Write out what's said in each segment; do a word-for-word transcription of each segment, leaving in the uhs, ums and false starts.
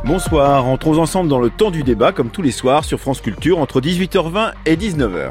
Bonsoir, entrons ensemble dans le temps du débat comme tous les soirs sur France Culture entre dix-huit heures vingt et dix-neuf heures.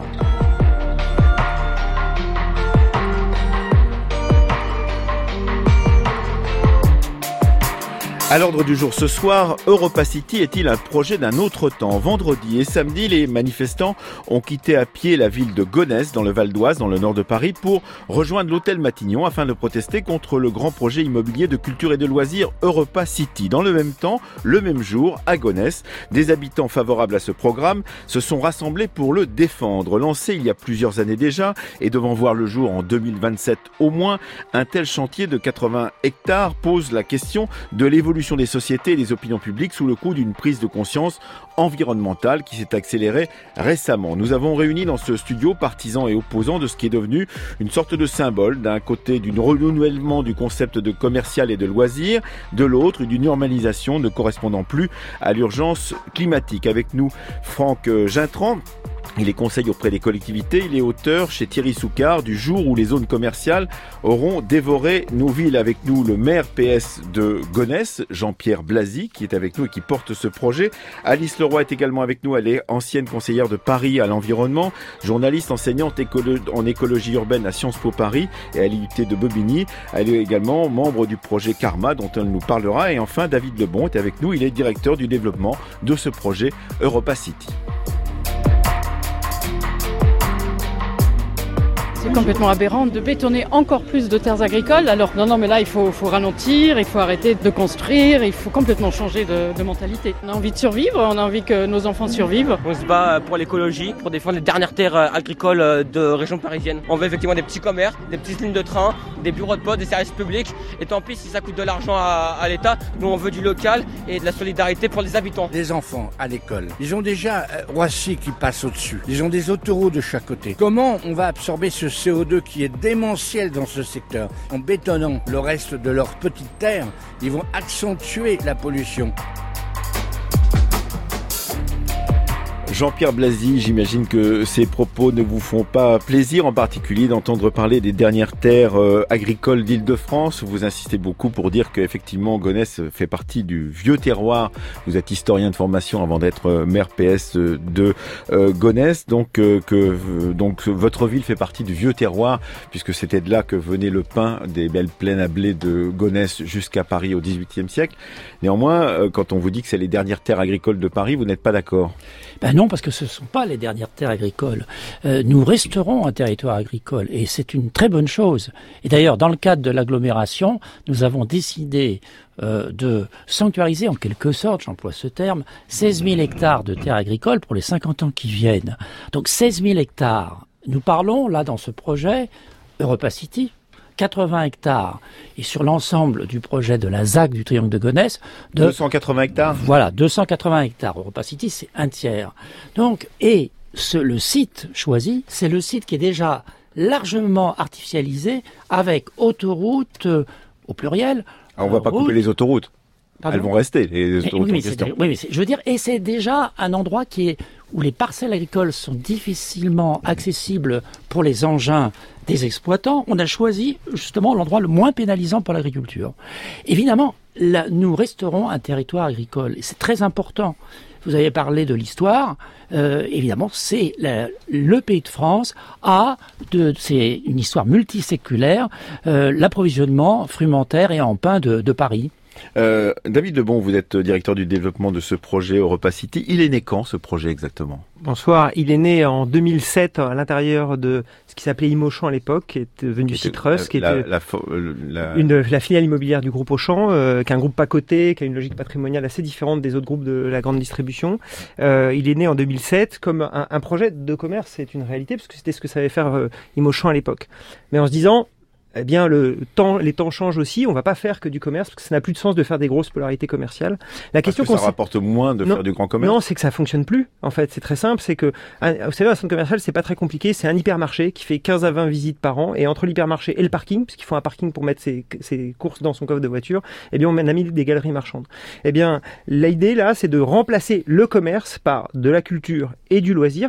À l'ordre du jour ce soir, Europa City est-il un projet d'un autre temps ? Vendredi et samedi, les manifestants ont quitté à pied la ville de Gonesse, dans le Val d'Oise, dans le nord de Paris, pour rejoindre l'hôtel Matignon afin de protester contre le grand projet immobilier de culture et de loisirs Europa City. Dans le même temps, le même jour, à Gonesse, des habitants favorables à ce programme se sont rassemblés pour le défendre. Lancé il y a plusieurs années déjà et devant voir le jour en deux mille vingt-sept au moins, un tel chantier de quatre-vingts hectares pose la question de l'évolution des sociétés et des opinions publiques sous le coup d'une prise de conscience environnementale qui s'est accélérée récemment. Nous avons réuni dans ce studio partisans et opposants de ce qui est devenu une sorte de symbole, d'un côté du renouvellement du concept de commercial et de loisir, de l'autre d'une urbanisation ne correspondant plus à l'urgence climatique. Avec nous, Franck Gintran. Il est conseiller auprès des collectivités, il est auteur chez Thierry Soucard du jour où les zones commerciales auront dévoré nos villes. Avec nous, le maire P S de Gonesse, Jean-Pierre Blazy, qui est avec nous et qui porte ce projet. Alice Leroy est également avec nous, elle est ancienne conseillère de Paris à l'environnement, journaliste, enseignante écolo- en écologie urbaine à Sciences Po Paris et à l'I U T de Bobigny. Elle est également membre du projet Karma dont elle nous parlera. Et enfin, David Lebon est avec nous, il est directeur du développement de ce projet Europa City. C'est complètement aberrant de bétonner encore plus de terres agricoles. Alors non, non, mais là, il faut, faut ralentir, il faut arrêter de construire, il faut complètement changer de, de mentalité. On a envie de survivre, on a envie que nos enfants survivent. On se bat pour l'écologie, pour défendre les dernières terres agricoles de région parisienne. On veut effectivement des petits commerces, des petites lignes de train, des bureaux de poste, des services publics. Et tant pis si ça coûte de l'argent à, à l'État, nous on veut du local et de la solidarité pour les habitants. Les enfants à l'école, ils ont déjà euh, Roissy qui passe au-dessus. Ils ont des autoroutes de chaque côté. Comment on va absorber ce C O deux qui est démentiel dans ce secteur? En bétonnant le reste de leur petite terre, ils vont accentuer la pollution. Jean-Pierre Blazy, j'imagine que ces propos ne vous font pas plaisir, en particulier d'entendre parler des dernières terres euh, agricoles d'Île-de-France. Vous insistez beaucoup pour dire qu'effectivement Gonesse fait partie du vieux terroir. Vous êtes historien de formation avant d'être maire P S de euh, Gonesse, donc euh, que euh, donc votre ville fait partie du vieux terroir puisque c'était de là que venait le pain des belles plaines à blé de Gonesse jusqu'à Paris au dix-huitième siècle. Néanmoins, euh, quand on vous dit que c'est les dernières terres agricoles de Paris, vous n'êtes pas d'accord? Ben non, parce que ce ne sont pas les dernières terres agricoles. Euh, nous resterons un territoire agricole et c'est une très bonne chose. Et d'ailleurs, dans le cadre de l'agglomération, nous avons décidé euh, de sanctuariser en quelque sorte, j'emploie ce terme, seize mille hectares de terres agricoles pour les cinquante ans qui viennent. Donc seize mille hectares. Nous parlons là dans ce projet Europa City, quatre-vingts hectares, et sur l'ensemble du projet de la Z A C du Triangle de Gonesse, de deux cent quatre-vingts hectares. Voilà, deux cent quatre-vingts hectares. Europa City, c'est un tiers. Donc, et ce, le site choisi, c'est le site qui est déjà largement artificialisé avec autoroute euh, au pluriel. Alors, on ne va pas route. couper les autoroutes. Pardon. Elles vont rester, les autoroutes oui, mais en question. c'est, oui, mais c'est, je veux dire, et c'est déjà un endroit qui est où les parcelles agricoles sont difficilement accessibles pour les engins des exploitants. On a choisi justement l'endroit le moins pénalisant pour l'agriculture. Évidemment, là, nous resterons un territoire agricole, et c'est très important. Vous avez parlé de l'histoire. Euh, évidemment, c'est la, le pays de France a, de, c'est une histoire multiséculaire, euh, l'approvisionnement frumentaire et en pain de, de Paris. Euh, David Lebon, vous êtes directeur du développement de ce projet Europa City. Il est né quand, ce projet exactement ? Bonsoir. Il est né en deux mille sept à l'intérieur de ce qui s'appelait Imauchan à l'époque, qui est devenu Citrus, qui la, était la, la, une, la filiale immobilière du groupe Auchan, euh, qui est un groupe pas coté, qui a une logique patrimoniale assez différente des autres groupes de la grande distribution. Euh, il est né en deux mille sept comme un, un projet de commerce, c'est une réalité, parce que c'était ce que savait faire euh, Imauchan à l'époque. Mais en se disant, eh bien, le temps, les temps changent aussi. On va pas faire que du commerce parce que ça n'a plus de sens de faire des grosses polarités commerciales. La question parce que ça rapporte moins de non, faire du grand commerce. Non, c'est que ça fonctionne plus. En fait, c'est très simple. C'est que, un, vous savez, un centre commercial, c'est pas très compliqué. C'est un hypermarché qui fait quinze à vingt visites par an. Et entre l'hypermarché et le parking, puisqu'il faut un parking pour mettre ses, ses courses dans son coffre de voiture, eh bien, on a mis des galeries marchandes. Eh bien, l'idée là, c'est de remplacer le commerce par de la culture et du loisir pour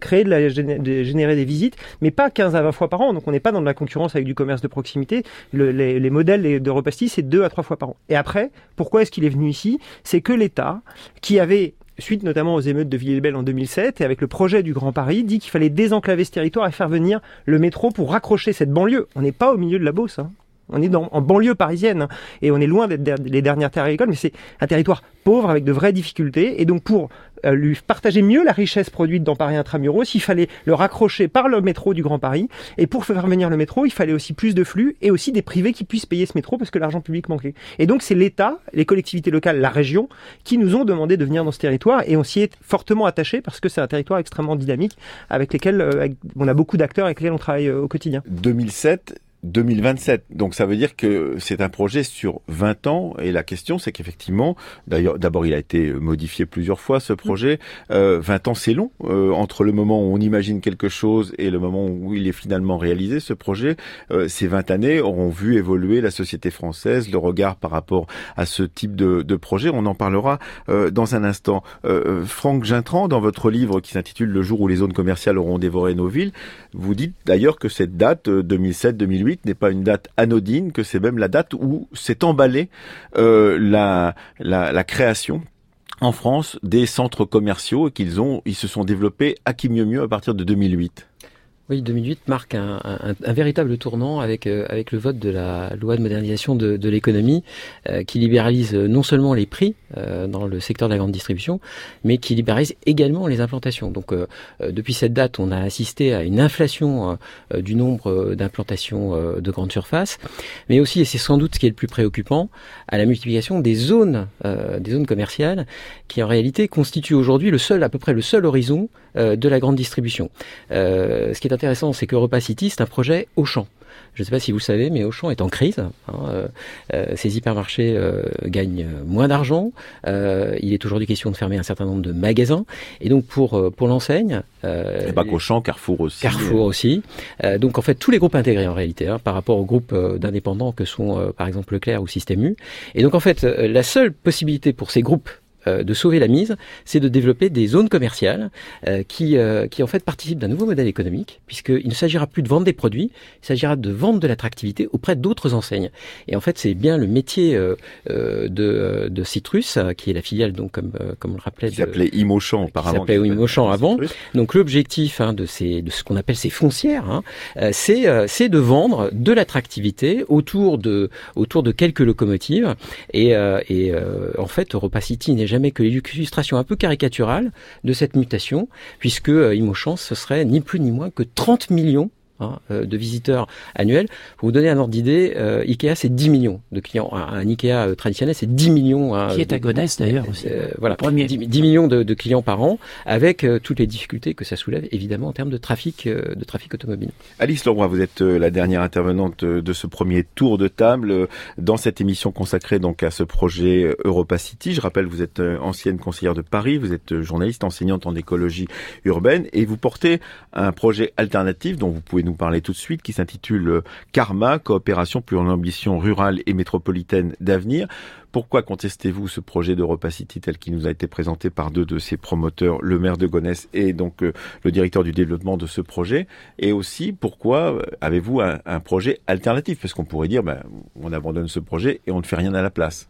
créer de la, de générer des visites, mais pas quinze à vingt fois par an. Donc on n'est pas dans de la concurrence avec du commerce de proximité. Le, les, les modèles d'Europacity, c'est deux à trois fois par an. Et après, pourquoi est-ce qu'il est venu ici? C'est que l'État, qui avait, suite notamment aux émeutes de Villiers-le-Bel en deux mille sept, et avec le projet du Grand Paris, dit qu'il fallait désenclaver ce territoire et faire venir le métro pour raccrocher cette banlieue. On n'est pas au milieu de la Beauce, hein. On est dans, en banlieue parisienne, hein, et on est loin d'être der- les dernières terres agricoles, mais c'est un territoire pauvre avec de vraies difficultés. Et donc pour euh, lui partager mieux la richesse produite dans Paris Intramuros, il fallait le raccrocher par le métro du Grand Paris. Et pour faire venir le métro, il fallait aussi plus de flux et aussi des privés qui puissent payer ce métro parce que l'argent public manquait. Et donc c'est l'État, les collectivités locales, la région, qui nous ont demandé de venir dans ce territoire, et on s'y est fortement attaché parce que c'est un territoire extrêmement dynamique avec lesquels euh, on a beaucoup d'acteurs avec lesquels on travaille euh, au quotidien. deux mille sept deux mille vingt-sept. Donc ça veut dire que c'est un projet sur vingt ans, et la question c'est qu'effectivement, d'ailleurs, d'abord il a été modifié plusieurs fois ce projet. Euh, vingt ans c'est long, euh, entre le moment où on imagine quelque chose et le moment où il est finalement réalisé, ce projet. Euh, ces vingt années auront vu évoluer la société française, le regard par rapport à ce type de, de projet. On en parlera euh, dans un instant. Euh, Franck Gintran, dans votre livre qui s'intitule « Le jour où les zones commerciales auront dévoré nos villes », vous dites d'ailleurs que cette date, deux mille sept deux mille huit, n'est pas une date anodine, que c'est même la date où s'est emballée euh, la, la, la création en France des centres commerciaux, et qu'ils ont, ils se sont développés à qui mieux mieux à partir de deux mille huit. Oui, deux mille huit marque un, un, un véritable tournant avec euh, avec le vote de la loi de modernisation de, de l'économie euh, qui libéralise non seulement les prix euh, dans le secteur de la grande distribution, mais qui libéralise également les implantations. Donc euh, euh, depuis cette date, on a assisté à une inflation euh, du nombre d'implantations euh, de grandes surfaces, mais aussi, et c'est sans doute ce qui est le plus préoccupant, à la multiplication des zones euh, des zones commerciales qui en réalité constituent aujourd'hui le seul, à peu près le seul horizon euh, de la grande distribution. Euh, ce qui est intéressant, c'est qu'Europacity, c'est un projet Auchan. Je ne sais pas si vous le savez, mais Auchan est en crise. Hein, euh, euh, ces hypermarchés euh, gagnent moins d'argent. Euh, il est aujourd'hui question de fermer un certain nombre de magasins. Et donc pour euh, pour l'enseigne, euh, et pas qu'Auchan, Carrefour aussi. Carrefour aussi. Euh, donc en fait tous les groupes intégrés en réalité, hein, par rapport aux groupes euh, d'indépendants que sont euh, par exemple Leclerc ou Système U. Et donc en fait euh, la seule possibilité pour ces groupes Euh, de sauver la mise, c'est de développer des zones commerciales euh, qui, euh, qui en fait participent d'un nouveau modèle économique, puisqu'il ne s'agira plus de vendre des produits, il s'agira de vendre de l'attractivité auprès d'autres enseignes. Et en fait, c'est bien le métier euh, euh, de, de Citrus, euh, qui est la filiale, donc comme, euh, comme on le rappelait, qui s'appelait Imauchan auparavant. Qui s'appelait Imauchan avant. Donc l'objectif hein, de, ces, de ce qu'on appelle ces foncières, hein, euh, c'est, euh, c'est de vendre de l'attractivité autour de, autour de quelques locomotives. Et, euh, et euh, en fait, Europacity n'est jamais que l'illustration un peu caricaturale de cette mutation, puisque euh, Imauchan, ce serait ni plus ni moins que trente millions hein, euh, de visiteurs annuels. Pour vous donner un ordre d'idée, euh, Ikea, c'est dix millions de clients. Un, un Ikea euh, traditionnel, c'est dix millions. Hein, qui est à Gonesse, d'ailleurs, aussi. Euh, voilà, dix, dix millions de, de clients par an, avec euh, toutes les difficultés que ça soulève, évidemment, en termes de trafic, euh, de trafic automobile. Alice Leroy, vous êtes euh, la dernière intervenante euh, de ce premier tour de table euh, dans cette émission consacrée donc à ce projet euh, Europacity. Je rappelle, vous êtes euh, ancienne conseillère de Paris, vous êtes euh, journaliste, enseignante en écologie urbaine, et vous portez un projet alternatif dont vous pouvez nous parler tout de suite, qui s'intitule euh, Karma, coopération pour une ambition rurale et métropolitaine d'avenir. Pourquoi contestez-vous ce projet d'Europacity tel qu'il nous a été présenté par deux de ses promoteurs, le maire de Gonesse et donc euh, le directeur du développement de ce projet? Et aussi, pourquoi euh, avez-vous un, un projet alternatif? Parce qu'on pourrait dire, ben, on abandonne ce projet et on ne fait rien à la place.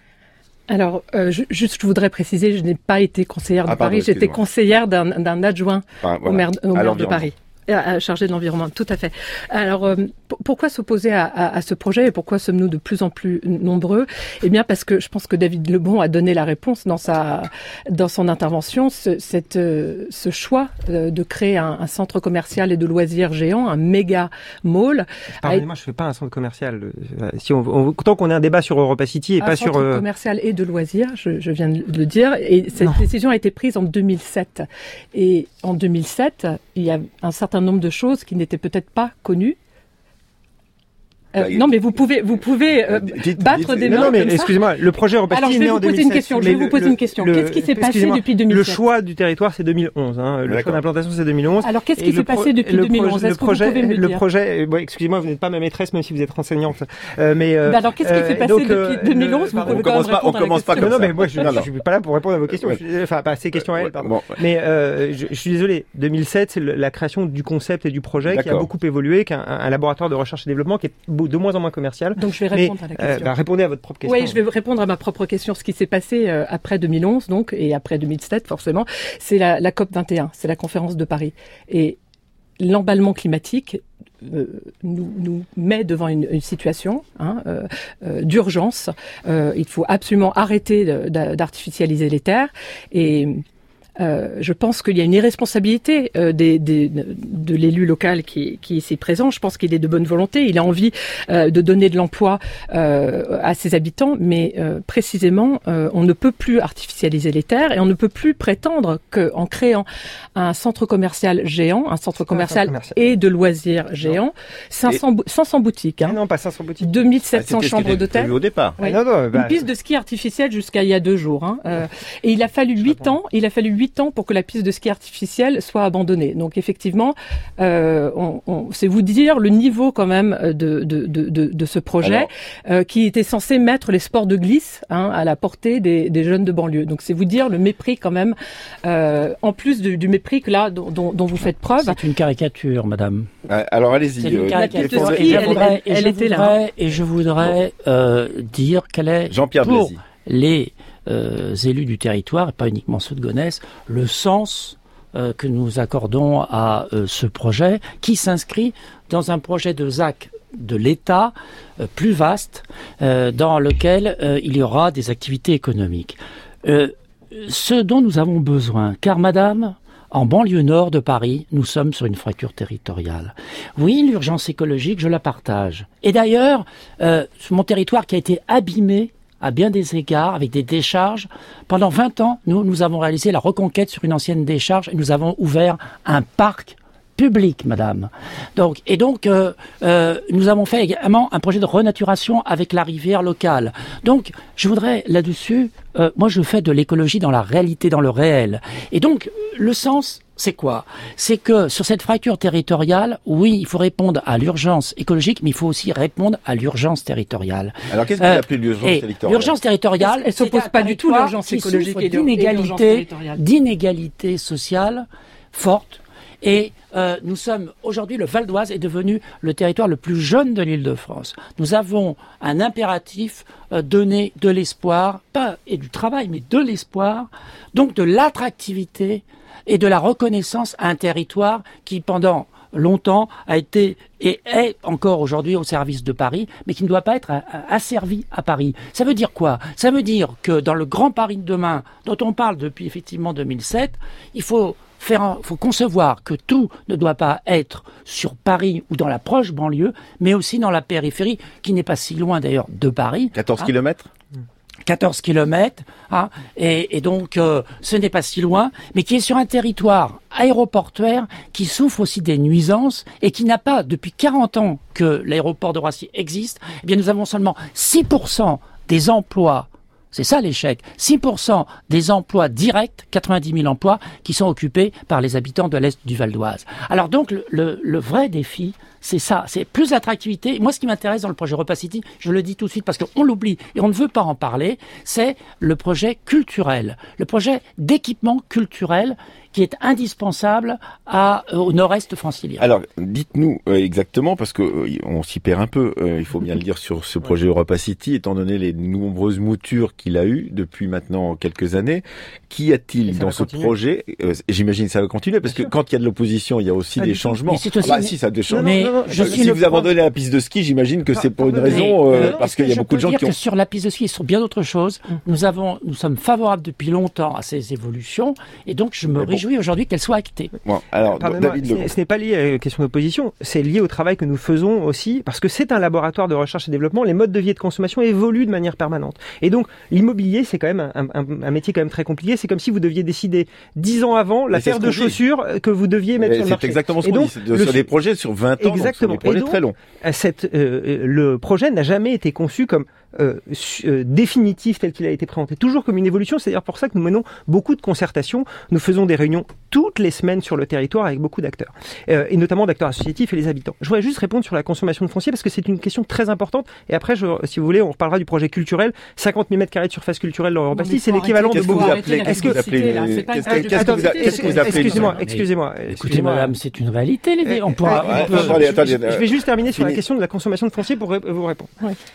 Alors, euh, je, juste, je voudrais préciser, je n'ai pas été conseillère de ah, pardon, Paris, j'étais conseillère d'un, d'un adjoint ah, voilà, au maire, au maire de Paris. Chargé de l'environnement, tout à fait. Alors, euh, p- pourquoi s'opposer à, à, à ce projet et pourquoi sommes-nous de plus en plus nombreux? Eh bien, parce que je pense que David Lebon a donné la réponse dans sa dans son intervention. Ce, cette, euh, ce choix euh, de créer un, un centre commercial et de loisirs géant, un méga mall. Pardonnez-moi, je fais pas un centre commercial. Si on, on tant qu'on ait un débat sur Europacity et pas sur un centre euh... commercial et de loisirs, je, je viens de le dire. Et cette non. décision a été prise en deux mille sept. Et en deux mille sept, il y a un certain nombre de choses qui n'étaient peut-être pas connues. Euh, non, mais vous pouvez, vous pouvez euh, dites, battre dites, des mains. Non, mais comme excusez-moi, le projet Europacity. Alors, je vais vous poser une question. Je vais vous poser une question. Le, qu'est-ce qui s'est passé depuis deux mille sept? Le choix du territoire, c'est deux mille onze. Hein. Le D'accord. choix d'implantation, c'est deux mille onze. Alors, qu'est-ce qui s'est passé depuis deux mille onze? Est-ce que vous pouvez me le dire? Le projet, bon, excusez-moi, vous n'êtes pas ma maîtresse, même si vous êtes renseignante. Euh, mais euh, bah alors, qu'est-ce qui s'est passé donc, depuis deux mille onze? Vous pouvez quand même répondre. On commence pas comme ça. Non, mais moi, je suis pas là pour répondre à vos questions. Enfin, pas à ces questions à elle, pardon. Mais je suis désolé. deux mille sept, c'est la création du concept et du projet qui a beaucoup évolué, qu'un laboratoire de recherche et développement qui est de moins en moins commercial. Donc, je vais répondre à la question. Euh, bah, répondez à votre propre question. Oui, je vais répondre à ma propre question. Ce qui s'est passé euh, après deux mille onze, donc, et après deux mille sept, forcément, c'est la, la COP vingt et un, c'est la conférence de Paris. Et l'emballement climatique euh, nous, nous met devant une, une situation hein, euh, euh, d'urgence. Euh, il faut absolument arrêter de, de, d'artificialiser les terres et Euh, je pense qu'il y a une irresponsabilité euh, des, des, de l'élu local qui, qui est ici présent. Je pense qu'il est de bonne volonté. Il a envie euh, de donner de l'emploi euh, à ses habitants, mais euh, précisément, euh, on ne peut plus artificialiser les terres et on ne peut plus prétendre qu'en créant un centre commercial géant, un centre commercial, commercial et de loisirs géant, cinq cents, et... cinq cents boutiques. Hein, non, pas cinq cents boutiques. deux mille sept cents ah, chambres d'hôtel. Au départ. Oui. Ah, non, non, bah... Une piste de ski artificielle jusqu'à il y a deux jours. Hein, euh, et il a fallu huit ans. Il a fallu huit ans pour que la piste de ski artificielle soit abandonnée. Donc effectivement, euh, on, on, c'est vous dire le niveau quand même de, de, de, de, de ce projet euh, qui était censé mettre les sports de glisse hein, à la portée des, des jeunes de banlieue. Donc c'est vous dire le mépris quand même, euh, en plus du, du mépris que là dont, dont, dont vous faites preuve. C'est une caricature, madame. Alors allez-y. C'est une caricature. Et je voudrais, elle, elle, elle était là. Et je voudrais euh, dire qu'elle est Jean-Pierre pour Blazy. les Euh, élus du territoire, et pas uniquement ceux de Gonesse, le sens euh, que nous accordons à euh, ce projet, qui s'inscrit dans un projet de Z A C de l'État euh, plus vaste, euh, dans lequel euh, il y aura des activités économiques. Euh, ce dont nous avons besoin, car madame, en banlieue nord de Paris, nous sommes sur une fracture territoriale. Oui, l'urgence écologique, je la partage. Et d'ailleurs, euh, mon territoire qui a été abîmé à bien des égards, avec des décharges. Pendant vingt ans, nous, nous avons réalisé la reconquête sur une ancienne décharge et nous avons ouvert un parc public, madame. Donc, et donc, euh, euh, nous avons fait également un projet de renaturation avec la rivière locale. Donc, je voudrais là-dessus, euh, moi je fais de l'écologie dans la réalité, dans le réel. Et donc, le sens, c'est quoi? C'est que sur cette fracture territoriale, oui, il faut répondre à l'urgence écologique, mais il faut aussi répondre à l'urgence territoriale. Alors qu'est-ce que vous appelez l'urgence euh, territoriale? L'urgence territoriale, elle s'oppose pas du tout à l'urgence écologique et d'inégalité, d'inégalité sociale forte. Et euh, nous sommes aujourd'hui, le Val d'Oise est devenu le territoire le plus jeune de l'Île-de-France. Nous avons un impératif euh, donner de l'espoir, pas et du travail, mais de l'espoir, donc de l'attractivité et de la reconnaissance à un territoire qui, pendant longtemps, a été et est encore aujourd'hui au service de Paris, mais qui ne doit pas être asservi à Paris. Ça veut dire quoi? Ça veut dire que dans le Grand Paris de demain, dont on parle depuis effectivement deux mille sept, il faut faire, un, faut concevoir que tout ne doit pas être sur Paris ou dans la proche banlieue, mais aussi dans la périphérie, qui n'est pas si loin d'ailleurs de Paris. quatorze hein. kilomètres quatorze kilomètres, hein, et, et donc euh, ce n'est pas si loin, mais qui est sur un territoire aéroportuaire qui souffre aussi des nuisances et qui n'a pas, depuis quarante ans que l'aéroport de Roissy existe, eh bien nous avons seulement six pour cent des emplois. C'est ça l'échec. six pour cent des emplois directs, quatre-vingt-dix mille emplois, qui sont occupés par les habitants de l'Est du Val d'Oise. Alors donc, le, le, le vrai défi, c'est ça, c'est plus d'attractivité. Moi, ce qui m'intéresse dans le projet Europacity, je le dis tout de suite parce qu'on l'oublie et on ne veut pas en parler, c'est le projet culturel, le projet d'équipement culturel qui est indispensable à, euh, au nord-est francilien. Alors, dites-nous euh, exactement, parce que euh, on s'y perd un peu, euh, il faut bien le dire, sur ce projet Europacity, étant donné les nombreuses moutures qu'il a eues depuis maintenant quelques années. Qu'y a-t-il dans ce continuer. projet euh, J'imagine que ça va continuer, parce que quand il y a de l'opposition, il y a aussi pas des changements. Aussi... Ah bah si, ça a des changements. Mais non, non, je si vous abandonnez la piste de ski, j'imagine que c'est pour une raison, euh, non, parce qu'il y a beaucoup de gens qui ont... Que sur la piste de ski, sur bien d'autres choses, mmh. nous avons, nous sommes favorables depuis longtemps à ces évolutions, et donc je me mais réjouis bon. aujourd'hui qu'elle soit actée. Bon, alors, David ce, ce n'est pas lié à la question d'opposition, c'est lié au travail que nous faisons aussi, parce que c'est un laboratoire de recherche et développement, les modes de vie et de consommation évoluent de manière permanente. Et donc, L'immobilier, c'est quand même un, un, un métier quand même très compliqué. C'est comme si vous deviez décider dix ans avant la paire de chaussures que vous deviez mettre sur le marché. C'est exactement ce qu'on dit. C'est sur des projets sur vingt ans, exactement. Donc, sur des projets donc, très longs. Cette, euh, le projet n'a jamais été conçu comme Euh, euh, définitif tel qu'il a été présenté, toujours comme une évolution. C'est d'ailleurs pour ça que nous menons beaucoup de concertations. Nous faisons des réunions toutes les semaines sur le territoire avec beaucoup d'acteurs, euh, et notamment d'acteurs associatifs et les habitants. Je voudrais juste répondre sur la consommation de foncier parce que c'est une question très importante. Et après, je, si vous voulez, on reparlera du projet culturel. cinquante mille mètres carrés de surface culturelle dans l'Europastie, c'est l'équivalent de beaucoup. Est-ce que qu'est-ce que vous appelez Excusez-moi, excusez-moi. Écoutez, madame, c'est une réalité. Les on pourra. Je vais juste terminer sur la question de la consommation de foncier pour vous répondre.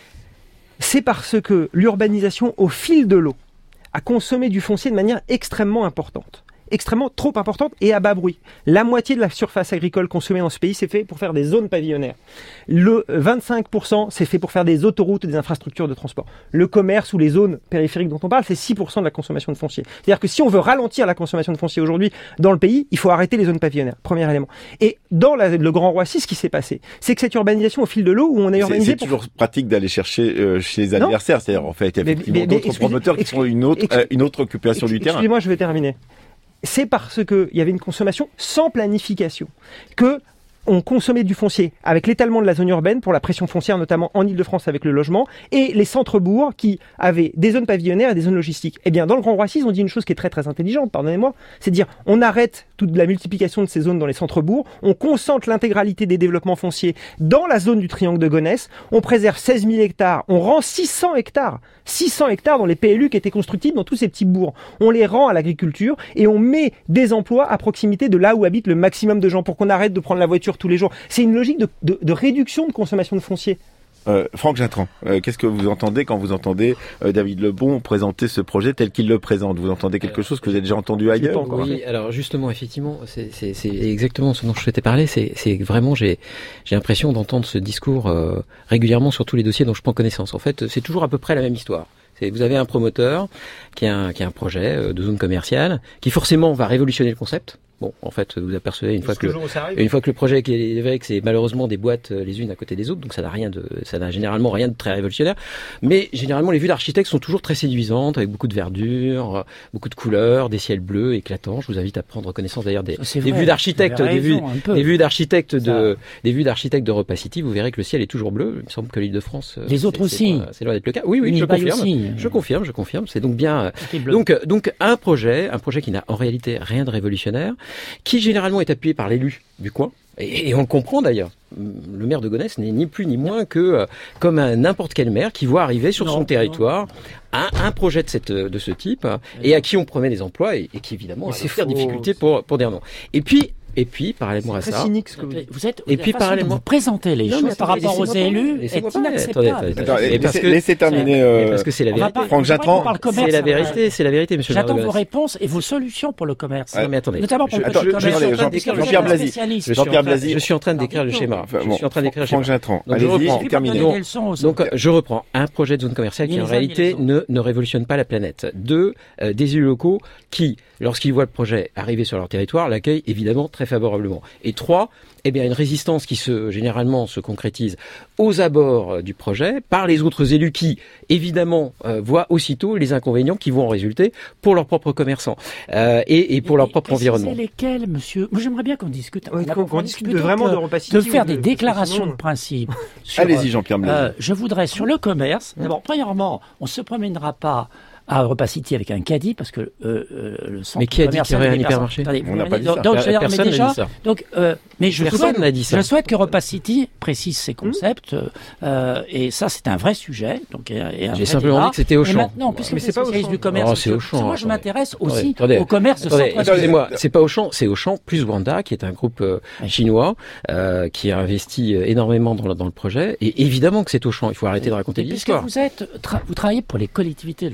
C'est parce que l'urbanisation, au fil de l'eau, a consommé du foncier de manière extrêmement importante. extrêmement trop importante et à bas bruit. La moitié de la surface agricole consommée dans ce pays, c'est fait pour faire des zones pavillonnaires. Le vingt-cinq pour cent, c'est fait pour faire des autoroutes et des infrastructures de transport. Le commerce ou les zones périphériques dont on parle, c'est six pour cent de la consommation de foncier. C'est-à-dire que si on veut ralentir la consommation de foncier aujourd'hui dans le pays, il faut arrêter les zones pavillonnaires. Premier élément. Et dans la, le Grand Roissy, ce qui s'est passé, c'est que cette urbanisation au fil de l'eau, où on a urbanisé... C'est pour... toujours pratique d'aller chercher euh, chez les adversaires. C'est-à-dire, en fait, effectivement, d'autres promoteurs qui font une autre, euh, une autre occupation du terrain. Excusez-moi, je vais terminer. C'est parce qu'il y avait une consommation sans planification que on consommait du foncier avec l'étalement de la zone urbaine pour la pression foncière, notamment en Ile-de-France avec le logement, et les centres-bourgs qui avaient des zones pavillonnaires et des zones logistiques. Eh bien, dans le Grand Roissy, on dit une chose qui est très très intelligente, pardonnez-moi, c'est de dire on arrête toute la multiplication de ces zones dans les centres-bourgs, on concentre l'intégralité des développements fonciers dans la zone du triangle de Gonesse, on préserve seize mille hectares, on rend six cents hectares, six cents hectares dans les P L U qui étaient constructibles dans tous ces petits bourgs. On les rend à l'agriculture et on met des emplois à proximité de là où habitent le maximum de gens pour qu'on arrête de prendre la voiture tous les jours. C'est une logique de, de, de réduction de consommation de foncier. Euh, Franck Jatran, euh, qu'est-ce que vous entendez quand vous entendez euh, David Lebon présenter ce projet tel qu'il le présente? Vous entendez quelque chose que vous avez déjà entendu ailleurs? Oui, alors justement, effectivement, c'est, c'est, c'est exactement ce dont je souhaitais parler. C'est, c'est vraiment, j'ai, j'ai l'impression d'entendre ce discours euh, régulièrement sur tous les dossiers dont je prends connaissance. En fait, c'est toujours à peu près la même histoire. C'est, vous avez un promoteur qui a un, qui a un projet de zone commerciale qui forcément va révolutionner le concept. Bon, en fait, vous apercevez une fois que, le, une fois que le projet est élevé, que c'est malheureusement des boîtes les unes à côté des autres, donc ça n'a rien de, ça n'a généralement rien de très révolutionnaire. Mais généralement, les vues d'architectes sont toujours très séduisantes, avec beaucoup de verdure, beaucoup de couleurs, des ciels bleus éclatants. Je vous invite à prendre connaissance d'ailleurs des, des vues d'architectes, des vues, des vues d'architectes de, des vues d'architectes d'Europacity. Vous verrez que le ciel est toujours bleu. Il me semble que l'Île-de-France. Les autres aussi. C'est loin d'être le cas. Oui, oui, je confirme. Aussi. Je confirme, je confirme. C'est donc bien. Donc, donc un projet, un projet qui n'a en réalité rien de révolutionnaire, qui généralement est appuyé par l'élu du coin, et, et on le comprend d'ailleurs. Le maire de Gonesse n'est ni plus ni moins que euh, comme un n'importe quel maire qui voit arriver sur non, son territoire un, un projet de, cette, de ce type, hein, et à qui on promet des emplois, et, et qui évidemment a des difficultés pour, pour dire non. Et puis, Et puis, parallèlement à ça, cynique, ce que vous, vous êtes, et puis parallèlement, vous présentez les non, choses par rapport aux élus est inacceptable. Laissez terminer. Euh, parce que c'est la vérité. Franck Jatran, c'est la vérité, c'est la vérité, monsieur. J'attends vos réponses et vos solutions pour le commerce. Non, mais attendez. Notamment pour le petit commerce. Jean-Pierre Blasi. Jean-Pierre Blasi. Je suis en train de décrire le schéma. Je suis en train de décrire le schéma. Franck Jatran, allez-y, terminez. Donc, je reprends. Un projet de zone commerciale qui, en réalité, ne ne révolutionne pas la planète. Deux, des élus locaux qui, lorsqu'ils voient le projet arriver sur leur territoire, l'accueillent évidemment très favorablement. Et trois, eh bien une résistance qui se généralement se concrétise aux abords du projet par les autres élus qui, évidemment, euh, voient aussitôt les inconvénients qui vont en résulter pour leurs propres commerçants euh, et, et pour et, leur propre environnement. C'est lesquels, monsieur? Moi, j'aimerais bien qu'on discute. Oui, qu'on, qu'on discute de vraiment d'Europacity. De faire des de, déclarations de, de principe. Sur, Allez-y, Jean-Pierre Blasi. Euh, je voudrais, sur le commerce, d'abord, premièrement, on ne se promènera pas à Europacity avec un caddie parce que euh, euh, le centre mais qui a dit qu'il y aurait un hypermarché? Attendez, on n'a pas dit ça. Donc, personne n'a dit ça. Donc, euh, mais je personne souhaite, n'a dit ça. Je souhaite qu'Europacity précise ses concepts mmh. euh, et ça c'est un vrai sujet. Donc, et, et un j'ai simplement dit que c'était Auchan. Maintenant, puisque mais c'est pas Auchan. Du commerce, oh, c'est Auchan. Moi, je attendez. m'intéresse aussi attendez, au commerce de attendez, centre. Excusez-moi, c'est pas Auchan, c'est Auchan plus Wanda qui est un groupe euh, chinois euh, qui a investi énormément dans le, dans le projet. Et évidemment que c'est Auchan. Il faut arrêter de raconter l'histoire. Puisque vous êtes, tra- vous travaillez pour les collectivités locales. Oui.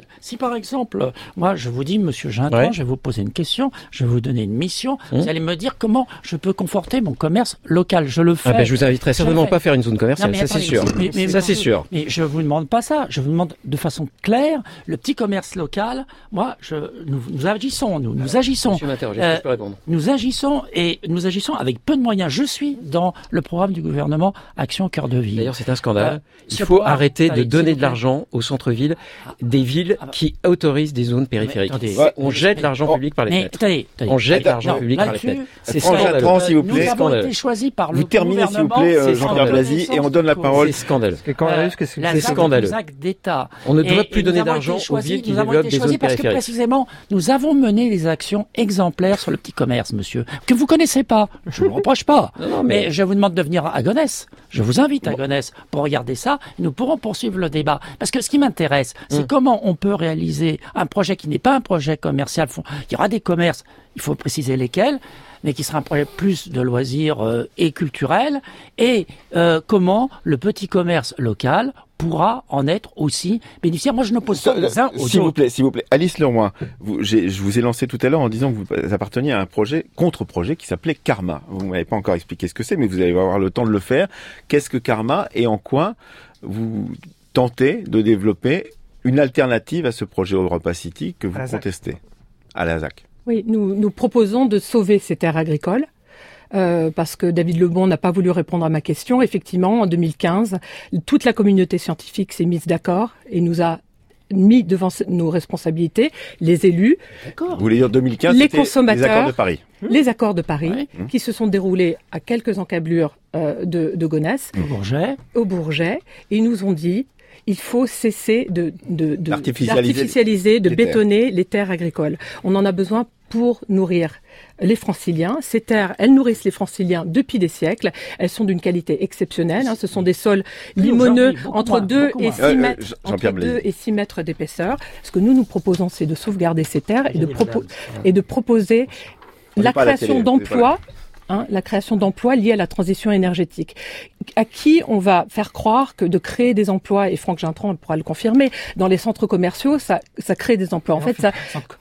Si par exemple, moi je vous dis, Monsieur Ginton, ouais. je vais vous poser une question, je vais vous donner une mission, mmh. vous allez me dire comment je peux conforter mon commerce local. Je le fais. Ah ben, je vous inviterai certainement pas à faire une zone commerciale, non, ça c'est sûr. Mais, mais, ça c'est sûr. Mais je vous demande pas ça, je vous demande de façon claire, le petit commerce local, moi, je, nous, nous agissons, nous, nous agissons. Monsieur m'interroge, euh, je peux répondre. Nous agissons et nous agissons avec peu de moyens. Je suis dans le programme du gouvernement Action Cœur de Ville. D'ailleurs, c'est un scandale. Euh, Il faut programme, arrêter de donner de l'argent au centre-ville des villes qui autorisent des zones périphériques. Mais, attendez, on jette mais, l'argent oh, public par les fenêtres. Attendez, attendez, on jette l'argent public par les fenêtres. C'est scandaleux. S'il vous plaît. Nous avons été choisis par le vous terminez, s'il vous plaît, Jean-Pierre Blasi, et on donne la parole. C'est scandaleux. C'est scandaleux. d'État. On ne doit plus donner d'argent aux villes qui développent des zones périphériques. Parce que précisément, nous avons mené des actions exemplaires sur le petit commerce, monsieur, que vous connaissez pas. Je ne vous reproche pas. Non, non, mais... mais je vous demande de venir à Gonesse. Je vous invite à Gonesse pour regarder ça. Et nous pourrons poursuivre le débat. Parce que ce qui m'intéresse, c'est hum. comment on peut réaliser un projet qui n'est pas un projet commercial. Il y aura des commerces, il faut préciser lesquels, mais qui sera un projet plus de loisirs euh, et culturel, et euh, comment le petit commerce local pourra en être aussi bénéficiaire. Moi, je n'oppose pas les uns aux S'il autres. vous plaît, s'il vous plaît, Alice Leroy, vous, j'ai, je vous ai lancé tout à l'heure en disant que vous apparteniez à un projet, contre-projet, qui s'appelait Karma. Vous m'avez pas encore expliqué ce que c'est, mais vous allez avoir le temps de le faire. Qu'est-ce que Karma et en quoi vous tentez de développer une alternative à ce projet Europa City que vous contestez à la Z A C? Oui, nous, nous proposons de sauver ces terres agricoles. Euh, parce que David Lebon n'a pas voulu répondre à ma question. Effectivement, en deux mille quinze, toute la communauté scientifique s'est mise d'accord et nous a mis devant nos responsabilités, les élus, D'accord. Vous voulez dire deux mille quinze, les consommateurs, les accords de Paris, les accords de Paris, ouais. qui se sont déroulés à quelques encablures euh, de, de Gonesse, au Bourget, au Bourget, et ils nous ont dit il faut cesser de, de, de d'artificialiser, d'artificialiser, de les bétonner terres. les terres agricoles. On en a besoin pour nourrir les franciliens. Ces terres, elles nourrissent les franciliens depuis des siècles. Elles sont d'une qualité exceptionnelle. Hein. Ce sont des sols limoneux entre deux et six mètres, entre deux et six mètres d'épaisseur. Ce que nous nous proposons, c'est de sauvegarder ces terres et de, propo- et de proposer la création la d'emplois. Hein, la création d'emplois liés à la transition énergétique. À qui on va faire croire que de créer des emplois, et Franck Ginton pourra le confirmer, dans les centres commerciaux, ça, ça crée des emplois. En fait, ça...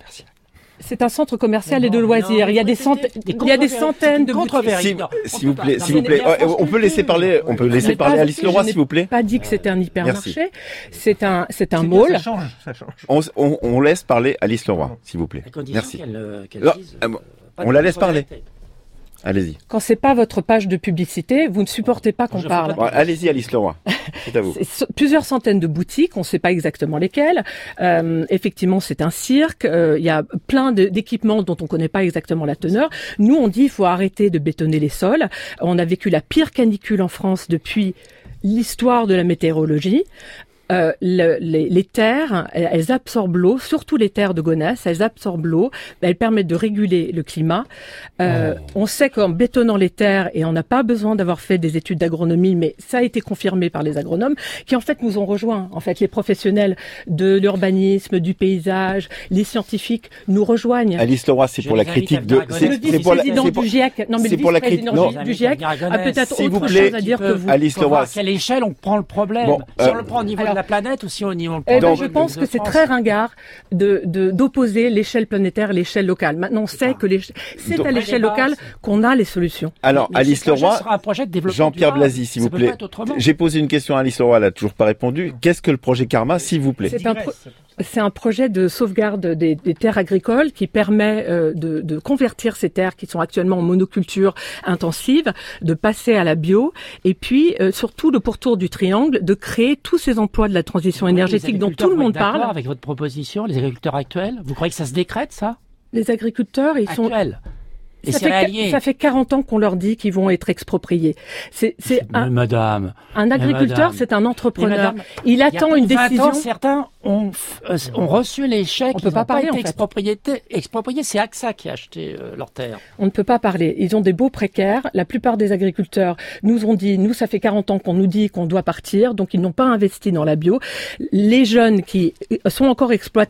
C'est un centre commercial non, et de loisirs. Non, il y a des centaines, il y a des centaines de controverses. S'il vous plaît, s'il vous plaît, on peut laisser parler, on peut laisser parler Alice Leroy, s'il vous plaît. Pas dit que c'était un hypermarché. C'est un, c'est un mall. Ça change, ça change. On, on, on laisse parler Alice Leroy, s'il vous plaît. Merci. Qu'elle, qu'elle non, dise, euh, on la laisse parler. Allez-y. Quand c'est pas votre page de publicité, vous ne supportez pas qu'on parle. Bon, allez-y, Alice Leroy. C'est à vous. C'est plusieurs centaines de boutiques, on ne sait pas exactement lesquelles. Euh, effectivement, c'est un cirque. Euh, il y a plein de, d'équipements dont on ne connaît pas exactement la teneur. Nous, on dit il faut arrêter de bétonner les sols. On a vécu la pire canicule en France depuis l'histoire de la météorologie. Euh, le, les, les terres, elles, elles absorbent l'eau, surtout les terres de Gonesse, elles absorbent l'eau, elles permettent de réguler le climat. Euh, oh. On sait qu'en bétonnant les terres, et on n'a pas besoin d'avoir fait des études d'agronomie, mais ça a été confirmé par les agronomes, qui en fait nous ont rejoints. En fait, les professionnels de l'urbanisme, du paysage, les scientifiques nous rejoignent. Alice Leroy, c'est pour la critique de... C'est, le vice-président du GIEC, non mais le vice-président du GIEC a peut-être autre chose à dire que vous. Alice Leroy, à quelle échelle on prend le problème? Bon, euh, si on le prend au niveau de la planète ou si on y on le eh ben, je pense que c'est très ringard de, de d'opposer l'échelle planétaire et l'échelle locale. Maintenant, on sait que les, c'est donc, à l'échelle locale qu'on a les solutions. Alors, mais Alice Leroy, Jean-Pierre Blasi, s'il vous plaît. J'ai posé une question à Alice Leroy, elle n'a toujours pas répondu. Qu'est-ce que le projet Karma, s'il vous plaît? C'est un pro- C'est un projet de sauvegarde des, des terres agricoles qui permet euh, de, de convertir ces terres qui sont actuellement en monoculture intensive, de passer à la bio, et puis euh, surtout le pourtour du triangle, de créer tous ces emplois de la transition oui, énergétique dont tout le monde parle. Avec votre proposition, les agriculteurs actuels, vous croyez que ça se décrète, ça? Les agriculteurs, ils actuels. sont... Et ça, fait, ça fait quarante ans qu'on leur dit qu'ils vont être expropriés. C'est, c'est un, madame, un agriculteur, c'est un entrepreneur. Madame, il attend une décision. Ans, certains ont, euh, ont reçu les chèques. On peut pas parler, pas été en fait. expropriés. Expropriés, c'est A X A qui a acheté euh, leurs terres. On ne peut pas parler. Ils ont des baux précaires. La plupart des agriculteurs nous ont dit, nous, ça fait quarante ans qu'on nous dit qu'on doit partir, donc ils n'ont pas investi dans la bio. Les jeunes qui sont encore exploitants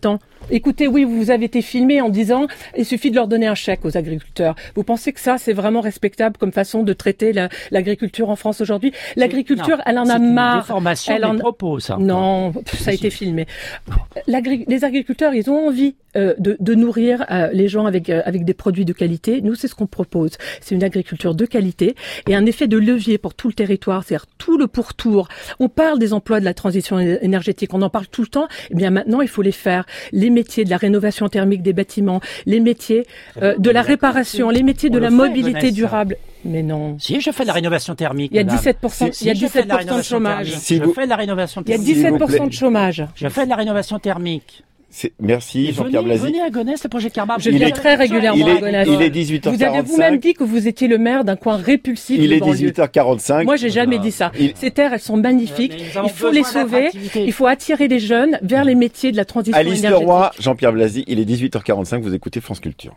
Écoutez, oui, vous avez été filmé en disant il suffit de leur donner un chèque aux agriculteurs. Vous pensez que ça, c'est vraiment respectable comme façon de traiter la, l'agriculture en France aujourd'hui? L'agriculture, non, elle en a marre. C'est une elle en... propos, ça. Non, ça a été filmé. L'agri... Les agriculteurs, ils ont envie euh, de, de nourrir euh, les gens avec euh, avec des produits de qualité. Nous, c'est ce qu'on propose. C'est une agriculture de qualité et un effet de levier pour tout le territoire, c'est-à-dire tout le pourtour. On parle des emplois de la transition énergétique, on en parle tout le temps. Eh bien, maintenant, il faut les faire. Les métiers de la rénovation thermique des bâtiments, les métiers euh, de la réparation, les métiers de la mobilité durable. Mais non. Si, je fais de la rénovation thermique. Il y a dix-sept pour cent, si, il y a dix-sept pour cent de, de chômage. Si je vous... fais de la rénovation thermique. Il y a dix-sept pour cent de chômage. Je fais de la rénovation thermique. C'est... Merci Jean-Pierre Blasi. Venez à Gonesse, le projet Carbar. Je viens très régulièrement est, à Gonesse. Il est dix-huit heures quarante-cinq. Vous avez vous-même dit que vous étiez le maire d'un coin répulsif il de est banlieue. dix-huit heures quarante-cinq. Moi, j'ai jamais dit ça. Il... Ces terres, elles sont magnifiques. Il faut les sauver. Il faut attirer les jeunes vers les métiers de la transition Alice énergétique. Leroy, Jean-Pierre Blasi, il est dix-huit heures quarante-cinq. Vous écoutez France Culture.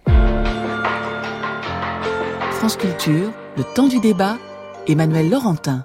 France Culture, le temps du débat. Emmanuel Laurentin.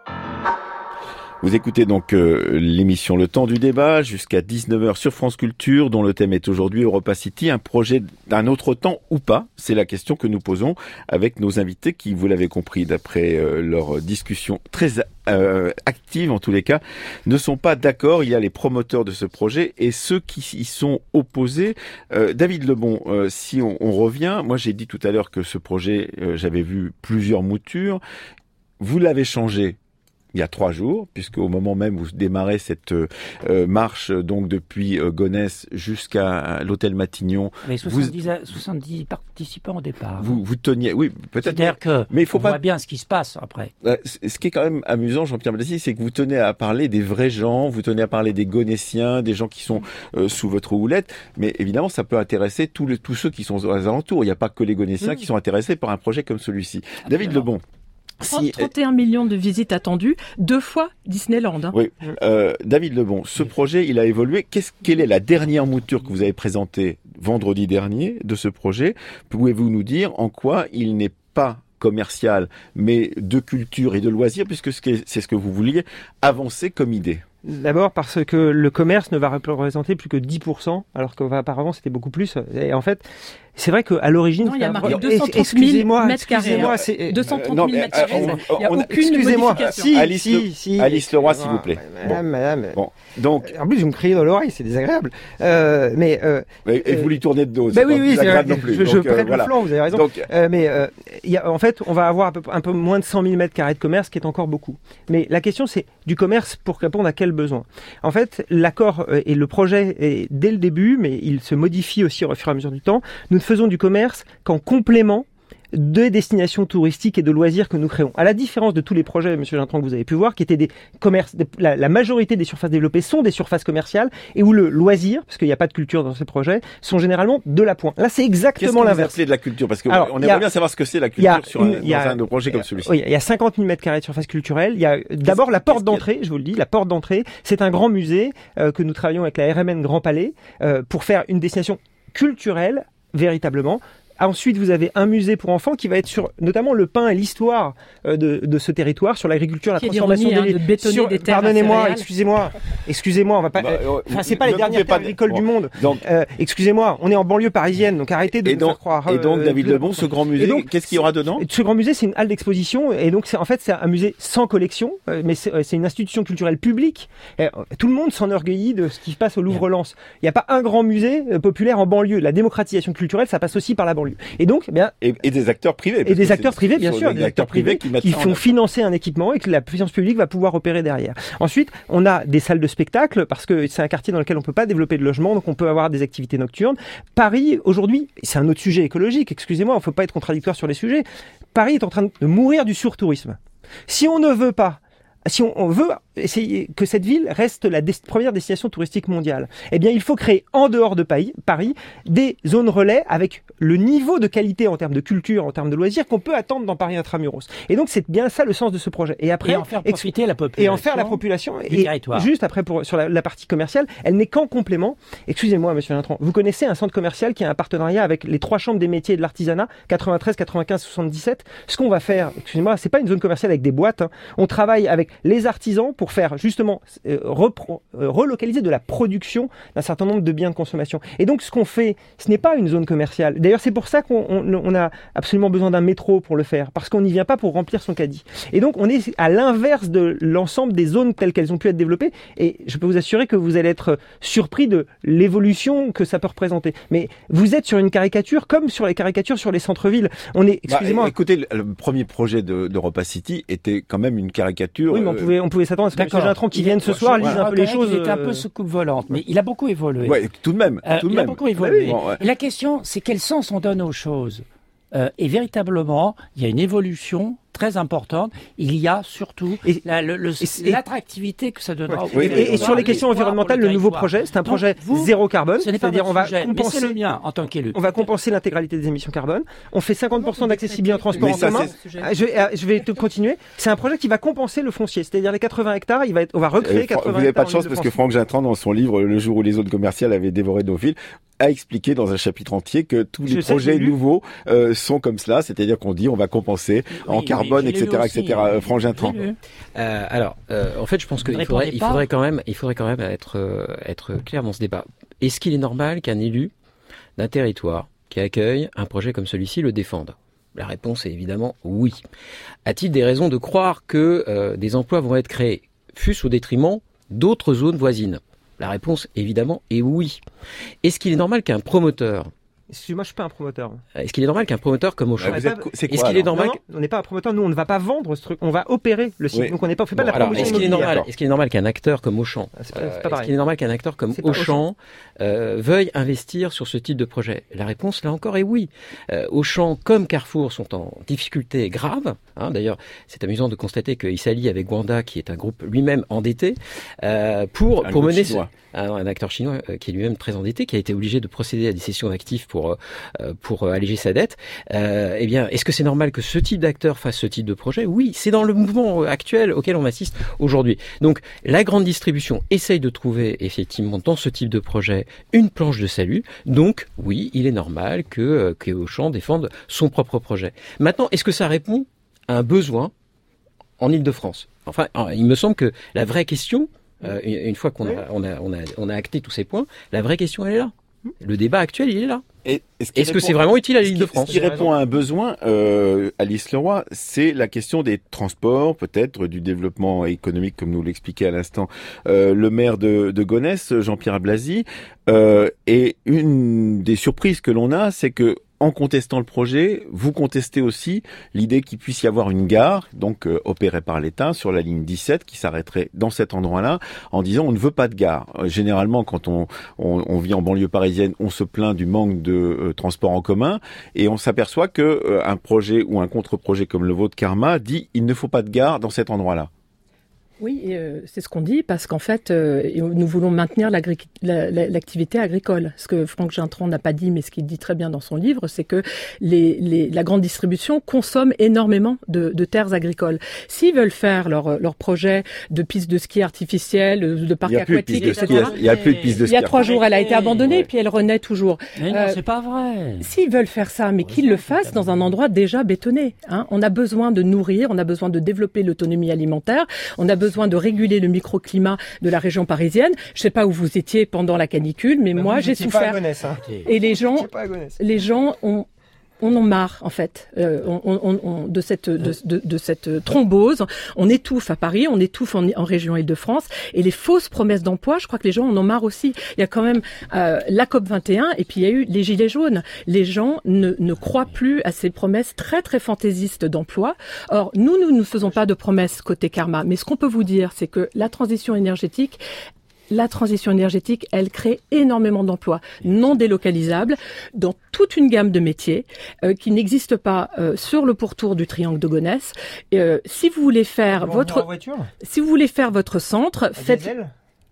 Vous écoutez donc euh, l'émission Le Temps du Débat jusqu'à dix-neuf heures sur France Culture, dont le thème est aujourd'hui Europa City, un projet d'un autre temps ou pas? C'est la question que nous posons avec nos invités qui, vous l'avez compris, d'après euh, leur discussion très euh, active en tous les cas, ne sont pas d'accord. Il y a les promoteurs de ce projet et ceux qui y sont opposés. Euh, David Lebon, euh, si on, on revient, moi j'ai dit tout à l'heure que ce projet, euh, j'avais vu plusieurs moutures. Vous l'avez changé il y a trois jours, puisque au moment même où vous démarrez cette euh, marche donc depuis euh, Gonesse jusqu'à l'hôtel Matignon, mais soixante-dix, vous, soixante-dix participants au départ. Vous vous teniez, oui, peut-être. C'est-à-dire que mais il faut on pas voit bien ce qui se passe après. Ce qui est quand même amusant, Jean-Pierre Blasi, c'est que vous tenez à parler des vrais gens, vous tenez à parler des Gonessiens, des gens qui sont euh, sous votre houlette, mais évidemment ça peut intéresser tous les tous ceux qui sont aux alentours. Il n'y a pas que les Gonessiens mmh. qui sont intéressés par un projet comme celui-ci. Absolument. David Lebon. Si, trente et un millions de visites attendues, deux fois Disneyland. Hein. Oui, euh, David Lebon, ce projet, il a évolué. Qu'est-ce, quelle est la dernière mouture que vous avez présentée vendredi dernier de ce projet? Pouvez-vous nous dire en quoi il n'est pas commercial, mais de culture et de loisirs, puisque c'est ce que vous vouliez avancer comme idée? D'abord parce que le commerce ne va représenter plus que dix pour cent, alors qu'auparavant c'était beaucoup plus. Et en fait, c'est vrai qu'à l'origine... Non, il y a marqué deux cent trente mille mètres carrés. C'est... deux cent trente mille mètres carrés. Il n'y a aucune excusez-moi. modification. Si, Alice, si, le... si. Alice Leroy, s'il vous plaît. Madame, bon. madame. Bon. Donc... En plus, vous me criez dans l'oreille, c'est désagréable. Euh, mais, euh, et euh, vous lui tournez de dos. Bah oui, oui, c'est non plus. Je, donc, je euh, prête voilà. le flanc, vous avez raison. Donc, euh, mais euh, y a, en fait, on va avoir un peu, un peu moins de cent mille mètres carrés de commerce, qui est encore beaucoup. Mais la question, c'est du commerce pour répondre à quel besoin? En fait, l'accord et le projet est dès le début, mais il se modifie aussi au fur et à mesure du temps. Nous ne faisons du commerce qu'en complément de destinations touristiques et de loisirs que nous créons. À la différence de tous les projets, Monsieur Gintran, que vous avez pu voir, qui étaient des commerces, la, la majorité des surfaces développées sont des surfaces commerciales et où le loisir, parce qu'il n'y a pas de culture dans ces projets, sont généralement de l'appoint. Là, c'est exactement l'inverse. Qu'est-ce que vous appelez de la culture? Parce qu'on aimerait a, bien savoir ce que c'est la culture sur une, un, dans a, un projet comme celui-ci. Oui, il y a cinquante mille mètres carrés de surface culturelle. Il y a d'abord la porte d'entrée, je vous le dis, la porte d'entrée. C'est un grand musée euh, que nous travaillons avec la R M N Grand Palais euh, pour faire une destination culturelle, véritablement. Ensuite, vous avez un musée pour enfants qui va être sur notamment le pain et l'histoire euh, de, de ce territoire, sur l'agriculture, la transformation ironie, des, hein, de bétonner sur, des terres. Pardonnez-moi, excusez-moi, excusez-moi, on va pas. Bah, euh, enfin, c'est pas les dernières terres agricoles bon, du monde. Donc, euh, excusez-moi, on est en banlieue parisienne, donc arrêtez de et nous donc, faire croire. Et donc, euh, David Lebon, ce grand musée, donc, qu'est-ce qu'il y aura dedans? Ce grand musée, c'est une halle d'exposition, et donc c'est en fait c'est un musée sans collection, euh, mais c'est, c'est une institution culturelle publique. Et, euh, tout le monde s'enorgueillit de ce qui se passe au Louvre-Lens. Il n'y a pas un grand musée euh, populaire en banlieue. La démocratisation culturelle, ça passe aussi par la banlieue. Et donc, eh bien. Et, et des acteurs privés. Et des acteurs privés, bien sûr, des, des acteurs privés, privés qui, qui font financer un équipement et que la puissance publique va pouvoir opérer derrière. Ensuite, on a des salles de spectacle parce que c'est un quartier dans lequel on peut pas développer de logement, donc on peut avoir des activités nocturnes. Paris, aujourd'hui, c'est un autre sujet écologique, excusez-moi, il ne faut pas être contradictoire sur les sujets. Paris est en train de mourir du surtourisme. Si on ne veut pas Si on, on veut essayer que cette ville reste la des- première destination touristique mondiale, eh bien, il faut créer en dehors de Paris, Paris des zones relais avec le niveau de qualité en termes de culture, en termes de loisirs qu'on peut attendre dans Paris Intramuros. Et donc c'est bien ça le sens de ce projet. Et après, et en faire profiter la population. Et en faire la population. Du et territoire. Juste après, pour, sur la, la partie commerciale, elle n'est qu'en complément. Excusez-moi, monsieur Lintran, vous connaissez un centre commercial qui a un partenariat avec les trois chambres des métiers et de l'artisanat, quatre-vingt-treize, quatre-vingt-quinze, soixante-dix-sept. Ce qu'on va faire, excusez-moi, c'est pas une zone commerciale avec des boîtes. Hein. On travaille avec les artisans pour faire justement euh, repro, euh, relocaliser de la production d'un certain nombre de biens de consommation. Et donc, ce qu'on fait, ce n'est pas une zone commerciale. D'ailleurs, c'est pour ça qu'on on, on a absolument besoin d'un métro pour le faire, parce qu'on n'y vient pas pour remplir son caddie. Et donc, on est à l'inverse de l'ensemble des zones telles qu'elles ont pu être développées. Et je peux vous assurer que vous allez être surpris de l'évolution que ça peut représenter. Mais vous êtes sur une caricature, comme sur les caricatures sur les centres-villes. On est, excusez-moi. Bah, écoutez, le, le premier projet de, d'Europa City était quand même une caricature. Oui, mais on euh... pouvait, on pouvait s'attendre à ce que M. Lintran qui vienne ce soir lise un peu les choses. Il était un peu soucoupe volante, mais il a beaucoup évolué. Ouais, tout de même. Euh, tout de il même. a beaucoup évolué. Oui, bon, ouais. Et la question, c'est quel sens on donne aux choses. Euh, et véritablement, il y a une évolution très importante. Il y a surtout et, la, le, le, et, l'attractivité que ça donnera. Ouais. Oui, et, et sur les questions environnementales, le, le nouveau projet, c'est un projet Donc, vous, zéro carbone. Ce n'est pas c'est-à-dire on va sujet, compenser mais c'est le mien en tant qu'élu. On va compenser l'intégralité des émissions carbone. On fait cinquante pour cent d'accessibilité en transport en commun. Je, je vais te continuer. C'est un projet qui va compenser le foncier, c'est-à-dire les quatre-vingts hectares. Il va être, on va recréer et, quatre-vingts hectares. Vous n'avez pas de chance parce que Franck Gintran, dans son livre Le jour où les zones commerciales avaient dévoré nos villes, a expliqué dans un chapitre entier que tous les je projets nouveaux euh, sont comme cela, c'est-à-dire qu'on dit on va compenser oui, en carbone, oui, et cetera, et cetera. Euh, Franck Gintran. Euh, alors, euh, en fait, je pense qu'il faudrait, il faudrait quand même, il faudrait quand même être euh, être clair dans ce débat. Est-ce qu'il est normal qu'un élu d'un territoire qui accueille un projet comme celui-ci le défende ? La réponse est évidemment oui. A-t-il des raisons de croire que euh, des emplois vont être créés, fût-ce au détriment d'autres zones voisines ? La réponse, évidemment, est oui. Est-ce qu'il est normal qu'un promoteur... Excusez-moi, je suis pas un promoteur. Est-ce qu'il est normal qu'un promoteur comme Auchan... Ouais, êtes... C'est quoi, Est-ce qu'il est normal non, non, on n'est pas un promoteur, nous on ne va pas vendre ce truc, on va opérer le site. Oui. Donc on n'est pas, on fait bon, pas de la alors, promotion. Est-ce qu'il est normal, est-ce qu'il est normal qu'un acteur comme Auchan, c'est pas, euh, c'est pas est-ce qu'il est normal qu'un acteur comme Auchan, Auchan. Euh, veuille investir sur ce type de projet ? La réponse là encore est oui. Euh, Auchan comme Carrefour sont en difficulté grave. Hein, d'ailleurs, c'est amusant de constater qu'il s'allie avec Wanda, qui est un groupe lui-même endetté, euh, pour un pour mener ce, un, un acteur chinois euh, qui est lui-même très endetté, qui a été obligé de procéder à des cessions d'actifs pour euh, pour euh, alléger sa dette. Euh, eh bien, est-ce que c'est normal que ce type d'acteur fasse ce type de projet ? Oui, c'est dans le mouvement actuel auquel on assiste aujourd'hui. Donc, la grande distribution essaye de trouver effectivement dans ce type de projet une planche de salut. Donc, oui, il est normal que euh, que Auchan défende son propre projet. Maintenant, est-ce que ça répond à un besoin en Île-de-France ? Enfin, il me semble que la vraie question, euh, une fois qu'on a on a on a on a acté tous ces points, la vraie question elle est là. Le débat actuel, il est là. Et est-ce, est-ce répond, que c'est vraiment utile à l'Île-de-France ? Ce qui répond à un besoin, euh, Alice Leroy, c'est la question des transports, peut-être du développement économique, comme nous l'expliquait à l'instant euh, le maire de, de Gonesse, Jean-Pierre Blasi. Euh, et une des surprises que l'on a, c'est que en contestant le projet, vous contestez aussi l'idée qu'il puisse y avoir une gare, donc euh, opérée par l'État, sur la ligne dix-sept, qui s'arrêterait dans cet endroit-là, en disant on ne veut pas de gare. Euh, généralement, quand on, on, on vit en banlieue parisienne, on se plaint du manque de euh, transport en commun, et on s'aperçoit que euh, un projet ou un contre-projet comme le vôtre Karma dit il ne faut pas de gare dans cet endroit-là. Oui, euh, c'est ce qu'on dit, parce qu'en fait, euh, nous voulons maintenir la, la, l'activité agricole. Ce que Franck Gintran n'a pas dit, mais ce qu'il dit très bien dans son livre, c'est que les, les, la grande distribution consomme énormément de, de terres agricoles. S'ils veulent faire leur, leur projet de piste de ski artificielle, de parc aquatique, et cetera, il n'y a plus de piste de ski. Il y a trois jours, elle a été abandonnée, ouais. Puis elle renaît toujours. Mais non, euh, c'est pas vrai. S'ils veulent faire ça, mais qu'ils le fassent dans un endroit déjà bétonné. Hein. On a besoin de nourrir, on a besoin de développer l'autonomie alimentaire, on a besoin besoin de réguler le microclimat de la région parisienne. Je sais pas où vous étiez pendant la canicule, mais bah moi j'ai souffert. Pas à Gonesse, hein. Et les gens, les gens ont on en marre en fait euh, on, on, on, de cette de, de, de cette thrombose. On étouffe à Paris, on étouffe en, en région Île-de-France, et les fausses promesses d'emploi, je crois que les gens en ont marre aussi. Il y a quand même euh, la COP vingt et un, et puis il y a eu les gilets jaunes. Les gens ne, ne croient plus à ces promesses très très fantaisistes d'emploi. Or nous nous ne faisons pas de promesses côté Karma, mais ce qu'on peut vous dire, c'est que la transition énergétique La transition énergétique, elle crée énormément d'emplois non délocalisables dans toute une gamme de métiers euh, qui n'existent pas euh, sur le pourtour du triangle de Gonesse. Euh, si vous voulez faire votre, si vous voulez faire votre centre, faites.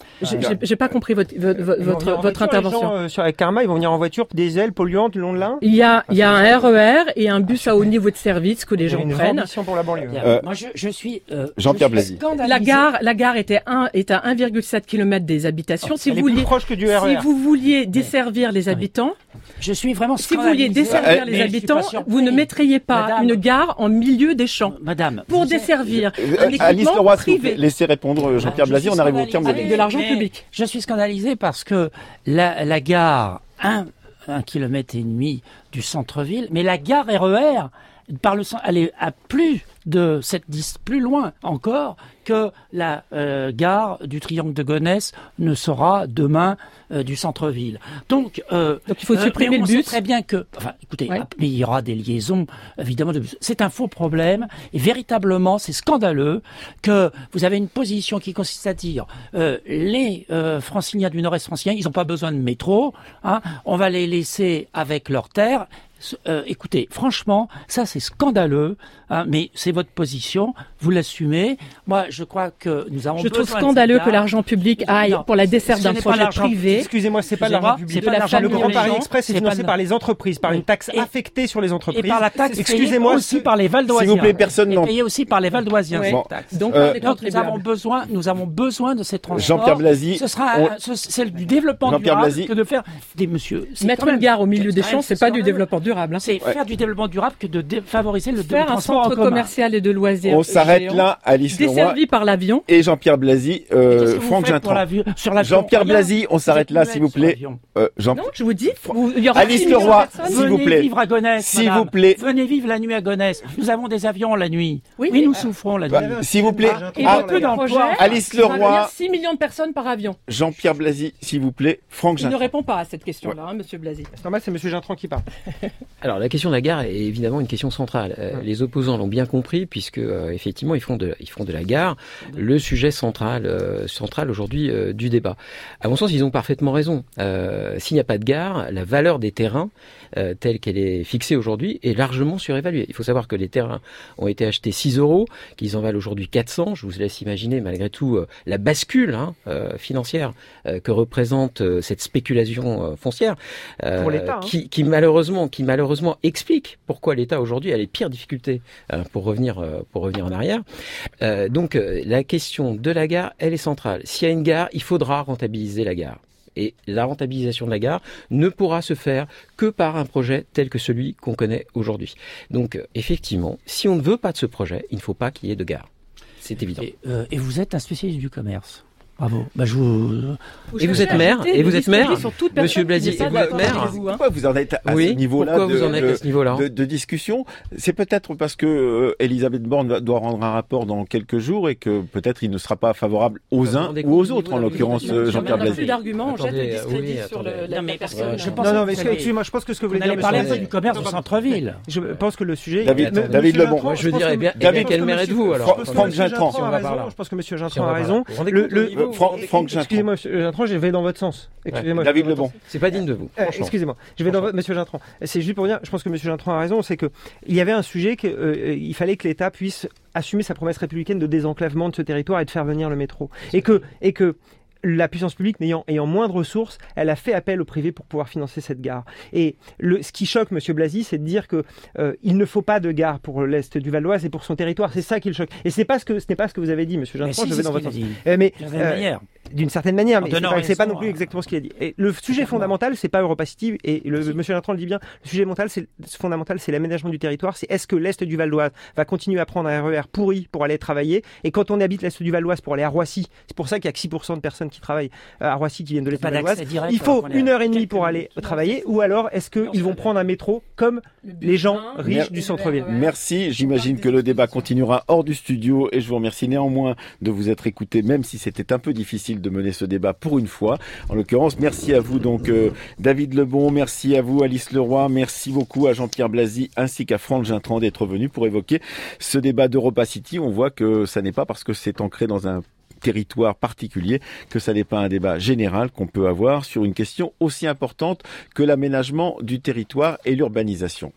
J'ai, j'ai, j'ai pas compris votre votre, votre, votre intervention. Les gens, euh, sur la Karma, ils vont venir en voiture diesel polluante le long de l'Ain. Il y a il y a un R E R et un bus à haut niveau de service que les gens une prennent. Pour la banlieue. Euh, Moi, je, je suis euh, Jean-Pierre Blazy. La gare la gare était un est à un virgule sept kilomètres des habitations. Si Elle vous est plus vouliez proche que du R E R. si vous vouliez desservir les habitants, je suis vraiment si vous vouliez desservir Euh, les habitants, vous ne mettriez pas Madame. une gare en milieu des champs. Madame, Pour vous êtes- desservir Euh, un Alice équipement Leroy, s'il vous plaît, privé. laissez répondre Jean-Pierre Je Blazy, suis on arrive au terme de Avec de l'argent Mais public. Je suis scandalisé parce que la, la gare, un, un kilomètre et demi du centre-ville, mais la gare R E R, par le, elle est à plus de cette dix, plus loin encore que la euh, gare du Triangle de Gonesse ne sera demain euh, du centre-ville. Donc, euh, Donc il faut euh, supprimer mais le on sait bus. très bien que, enfin, écoutez, Ouais. mais il y aura des liaisons évidemment de bus. C'est un faux problème et véritablement c'est scandaleux que vous avez une position qui consiste à dire euh, les euh, franciliens du Nord-Est francilien, ils n'ont pas besoin de métro, hein, on va les laisser avec leurs terres. Euh, écoutez, franchement, ça c'est scandaleux, hein, mais c'est votre position, vous l'assumez. Moi, je crois que nous avons Je trouve besoin de scandaleux cette que gare. l'argent public aille Non, pour la desserte ce d'un n'est pas projet l'argent- privé. Excusez-moi, c'est pas de Excusez-moi, l'argent public. c'est pas de la l'argent Le famille Grand des Paris gens, Express est c'est financé pas- par les entreprises, par Oui. une taxe Et- affectée sur les entreprises. Et par la taxe Excusez-moi, payée aussi ce- par les Valdoisiens. S'il vous plaît, personne Et n'en- payée aussi par les Valdoisiens. Ouais. cette Bon. taxe. Donc, Euh, par les Donc nous avons contribuables. besoin, nous avons besoin de ces transports. Jean-Pierre Blazy, ce sera, on- un- ce- c'est du développement Jean-Pierre durable Blazy. que de faire des monsieur. c'est Mettre quand même- une gare au milieu des c'est- champs, c'est pas du scandaleux. développement durable. hein. C'est faire du développement durable que de dé- favoriser le Faire un transport en centre commun. commercial et de loisirs. On s'arrête géant, là, Alice Leroy desservi par l'avion. et Jean-Pierre Blazy, Qu'est-ce euh, que vous Franck faites pour Gintran. l'avion- sur l'avion Jean-Pierre Rien. Blazy, on s'arrête Vous là, êtes s'il vous sur plaît. l'avion. Euh, Jean- Non, je vous dis, vous- il y aura Alice six millions de Leroy, personnes. s'il vous Venez plaît. vivre à Gonesse, S'il madame. vous plaît. Venez vivre la nuit à Gonesse. Nous avons des avions la nuit. Oui, Oui, mais- nous souffrons la Bah, nuit. s'il vous plaît, Et Ah, votre d'emploi. projet, Alice il va Leroy. venir six millions de personnes par avion. Jean-Pierre Blazy, s'il vous plaît, Franck Il ne Gintran. répond pas à cette question-là, hein, monsieur Blazy. C'est normal, c'est Monsieur Gintran qui parle. Alors la question de la gare est évidemment une question centrale. Euh, les opposants l'ont bien compris puisque euh, effectivement ils font de ils font de la gare le sujet central euh, central aujourd'hui euh, du débat. À mon sens, ils ont parfaitement raison. Euh, s'il n'y a pas de gare, la valeur des terrains euh, telle qu'elle est fixée aujourd'hui est largement surévaluée. Il faut savoir que les terrains ont été achetés six euros, qu'ils en valent aujourd'hui quatre cents. Je vous laisse imaginer malgré tout euh, la bascule hein, euh, financière euh, que représente euh, cette spéculation euh, foncière euh, Pour l'État, hein. qui, qui malheureusement qui malheureusement explique pourquoi l'État aujourd'hui a les pires difficultés euh, pour revenir euh, pour revenir en arrière. Euh, donc euh, la question de la gare, elle est centrale. S'il y a une gare, il faudra rentabiliser la gare. Et la rentabilisation de la gare ne pourra se faire que par un projet tel que celui qu'on connaît aujourd'hui. Donc euh, effectivement, si on ne veut pas de ce projet, il ne faut pas qu'il y ait de gare. C'est évident. Et, euh, et vous êtes un spécialiste du commerce. Bravo. Bah, je vous... Et vous êtes maire Et vous êtes maire Monsieur Blazy, et vous êtes maire Pourquoi vous en êtes à Oui, ce niveau-là pourquoi de, vous en êtes à ce niveau-là de, de discussion? C'est peut-être parce que euh, Elisabeth Borne va- doit rendre un rapport dans quelques jours et que peut-être il ne sera pas favorable aux Vous uns rendez ou compte aux du autres, niveau en de la l'occurrence politique euh, de Jean-Pierre On n'a plus Blazy. d'arguments, on jette le Attendez, discrédit oui, sur le, attendez. la, Non, mais la parce que personne. je pense Non, non, que mais vous avez- excusez-moi, je pense que ce que vous Vous voulez dire, allez parler un monsieur peu du commerce au centre-ville. Je pense que le sujet. David- Attendez, David Monsieur Lebon. Gintran, Moi, je pense dirais que- bien, je pense David- que quel maire monsieur- êtes-vous, alors je pense que Franck monsieur Gintran. a Si on va par raison, là. Je pense que Monsieur Si on Gintran va a par là. raison. Vous vous rendez Le- compte au le- niveau, vous Franck- vous rendez Franck compte Gintran. Excusez-moi, Monsieur Gintran, je vais dans votre sens. Excusez-moi. David je vais dans votre Lebon. sens. C'est pas digne de vous. Euh, franchement. Excusez-moi, je vais dans votre, Monsieur Gintran. C'est juste pour dire, je pense que Monsieur Gintran a raison, c'est que il y avait un sujet qu'il euh, fallait que l'État puisse assumer sa promesse républicaine de désenclavement de ce territoire et de faire venir le métro, et que et que la puissance publique n'ayant ayant moins de ressources, elle a fait appel au privé pour pouvoir financer cette gare. Et le, ce qui choque Monsieur Blazy, c'est de dire que euh, il ne faut pas de gare pour l'est du Val d'Oise et pour son territoire. C'est ça qui le choque. Et c'est pas ce que ce n'est pas ce que vous avez dit, Monsieur Mais Gintran. si, je c'est vais ce dans votre qu'il sens. a dit. Euh, mais D'une certaine euh, manière. d'une certaine manière, En mais c'est donnant pas, c'est pas raison non plus à- exactement ce qu'il a dit. Et le sujet fondamental, c'est pas EuropaCity, et le, Si. Monsieur Gintran le dit bien. Le sujet fondamental, c'est fondamental, c'est l'aménagement du territoire. C'est est-ce que l'est du Val d'Oise va continuer à prendre un R E R pourri pour aller travailler, et quand on habite l'est du Val d'Oise pour aller à Roissy, c'est pour ça qu'il y a que six pour cent de personnes qui travaillent à Roissy qui viennent de l'est du Pas Val d'Oise. d'accès direct. Il faut alors qu'on est une à heure et demie quelques pour aller minutes. travailler, ou alors est-ce qu'ils vont prendre un métro comme les gens riches du centre-ville? Merci, j'imagine que le débat continuera hors du studio et je vous remercie néanmoins de vous être écoutés, même si c'était un peu difficile de mener ce débat pour une fois. En l'occurrence, merci à vous donc euh, David Lebon, merci à vous Alice Leroy, merci beaucoup à Jean-Pierre Blazy ainsi qu'à Franck Gintran d'être venus pour évoquer ce débat d'EuropaCity. On voit que ça n'est pas parce que c'est ancré dans un territoire particulier que ça n'est pas un débat général qu'on peut avoir sur une question aussi importante que l'aménagement du territoire et l'urbanisation.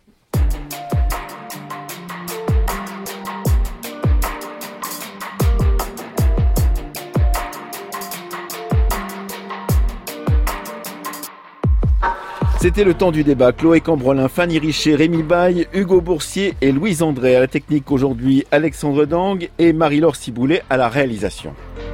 C'était le temps du débat. Chloé Cambrelin, Fanny Richer, Rémi Baille, Hugo Boursier et Louise André. À la technique aujourd'hui, Alexandre Dang et Marie-Laure Ciboulet à la réalisation.